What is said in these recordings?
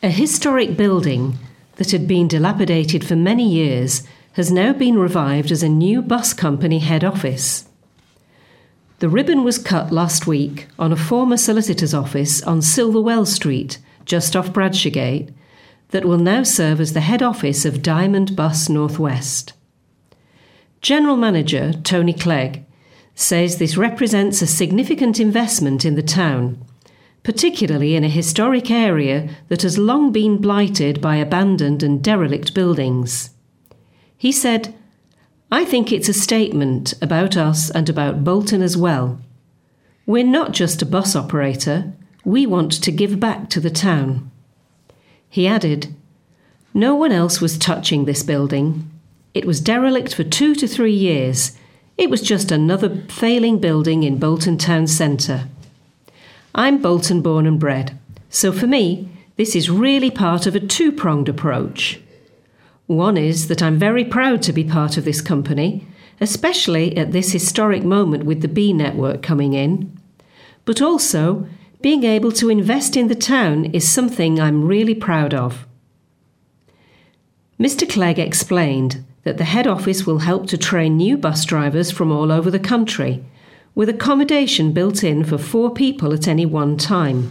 A historic building that had been dilapidated for many years has now been revived as a new bus company head office. The ribbon was cut last week on a former solicitor's office on Silverwell Street, just off Bradshawgate, that will now serve as the head office of Diamond Bus North West. General Manager Tony Clegg says this represents a significant investment in the town, particularly in a historic area that has long been blighted by abandoned and derelict buildings. He said, "I think it's a statement about us and about Bolton as well. We're not just a bus operator, we want to give back to the town." He added, "No one else was touching this building. It was derelict for 2 to 3 years. It was just another failing building in Bolton town centre. I'm Bolton born and bred, so for me, this is really part of a two-pronged approach. One is that I'm very proud to be part of this company, especially at this historic moment with the B network coming in. But also, being able to invest in the town is something I'm really proud of." Mr. Clegg explained that the head office will help to train new bus drivers from all over the country, with accommodation built in for 4 people at any one time.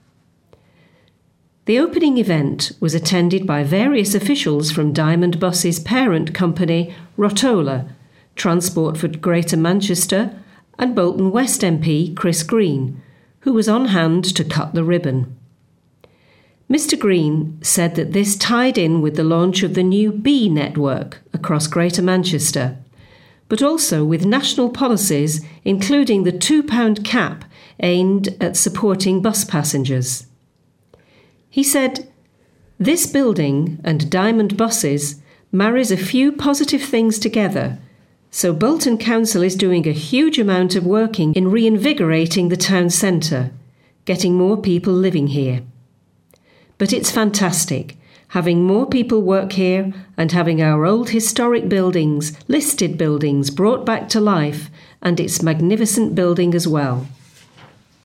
The opening event was attended by various officials from Diamond Bus's parent company, Rotola, Transport for Greater Manchester, and Bolton West MP Chris Green, who was on hand to cut the ribbon. Mr. Green said that this tied in with the launch of the new B network across Greater Manchester, but also with national policies including the £2 cap aimed at supporting bus passengers. He said, "This building and Diamond Buses marries a few positive things together, so Bolton Council is doing a huge amount of working in reinvigorating the town centre, getting more people living here. But it's fantastic, having more people work here and having our old historic buildings, listed buildings brought back to life, and its magnificent building as well."